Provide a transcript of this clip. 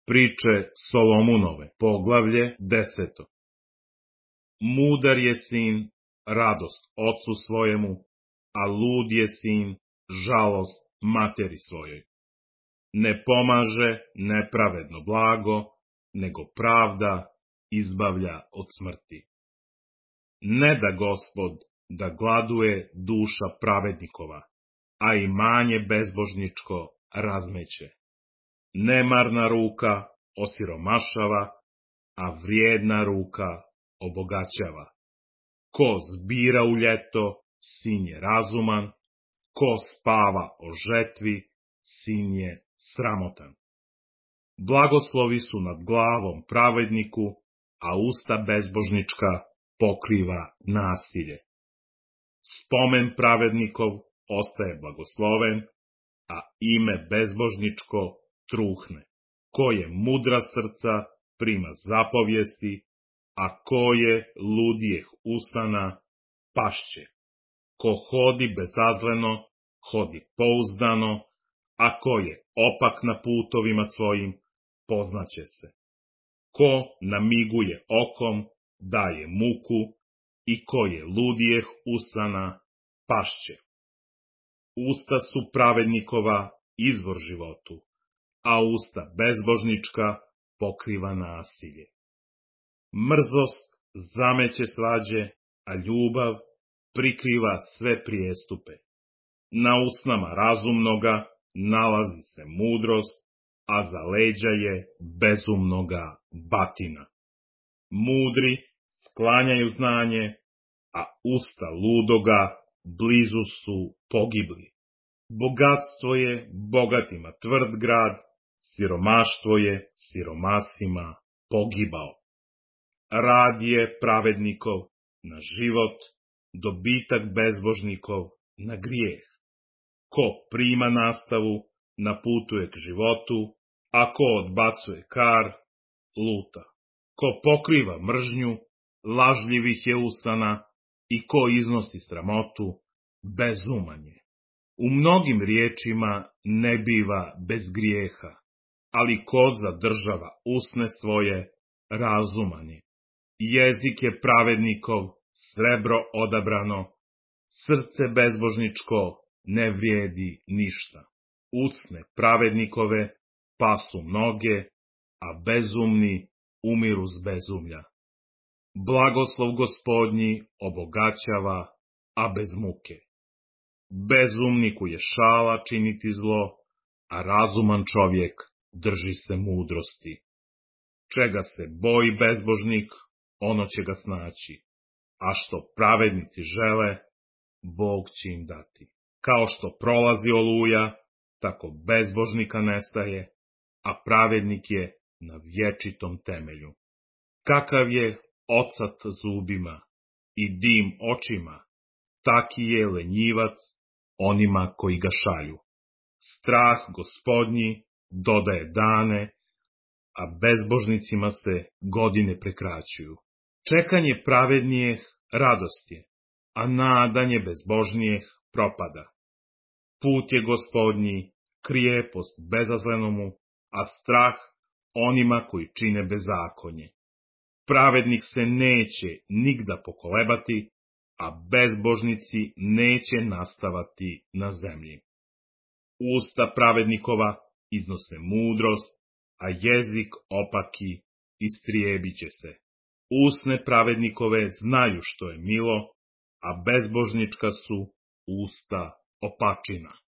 Priče Solomunove, poglavlje 10. Mudar je sin, radost ocu svojemu, a lud je sin, žalost materi svojoj. Ne pomaže nepravedno blago, nego pravda izbavlja od smrti. Ne da Gospod da gladuje duša pravednikova, a imanje bezbožničko razmeće. Nemarna ruka osiromašava, a vrijedna ruka obogaćava. Ko zbira u ljeto, sin je razuman, ko spava o žetvi, sin je sramotan. Blagoslovi su nad glavom pravedniku, a usta bezbožnička pokriva nasilje. Spomen pravednikov ostaje blagosloven, a ime bezbožničko truhne. Ko je mudra srca, prima zapovijesti, a ko je ludijeh usana, pašće. Ko hodi bezazleno, hodi pouzdano, a ko je opak na putovima svojim, poznaće se. Ko namiguje okom, daje muku, i ko je ludijeh usana, pašće. Usta su pravednikova izvor životu, a usta bezbožnička pokriva nasilje. Mrzost zameće svađe, a ljubav prikriva sve prijestupe. Na usnama razumnoga nalazi se mudrost, a za leđa je bezumnoga batina. Mudri sklanjaju znanje, a usta ludoga blizu su pogibli. Bogatstvo je bogatima tvrd grad, siromaštvo je siromasima pogibao. Rad je pravednikov na život, dobitak bezbožnikov na grijeh. Ko prima nastavu, naputuje k životu, a ko odbacuje kar, luta. Ko pokriva mržnju, lažljivih je usana, i ko iznosi sramotu, bezuman je. U mnogim riječima ne biva bez grijeha, ali ko zadržava usne svoje, razuman je. Jezik je pravednikov, srebro odabrano, srce bezbožničko ne vrijedi ništa. Usne pravednikove pasu mnoge, a bezumni umiru z bezumlja. Blagoslov Gospodnji obogaćava, a bez muke. Bezumniku je šala činiti zlo, a razuman čovjek drži se mudrosti. Čega se boji bezbožnik, ono će ga snaći, a što pravednici žele, Bog će im dati. Kao što prolazi oluja, tako bezbožnika nestaje, a pravednik je na vječitom temelju. Kakav je ocat zubima i dim očima, taki je lenjivac onima koji ga šalju. Strah Gospodnji dodaje dane, a bezbožnicima se godine prekraćuju. Čekanje pravednijeh radost je, a nadanje bezbožnijeh propada. Put je Gospodnji krijepost bezazlenomu, a strah onima koji čine bezakonje. Pravednik se neće nigda pokolebati, a bezbožnici neće nastavati na zemlji. Usta pravednikova iznose mudrost, a jezik opaki istrijebit će se. Usne pravednikove znaju što je milo, a bezbožnička su usta opačina.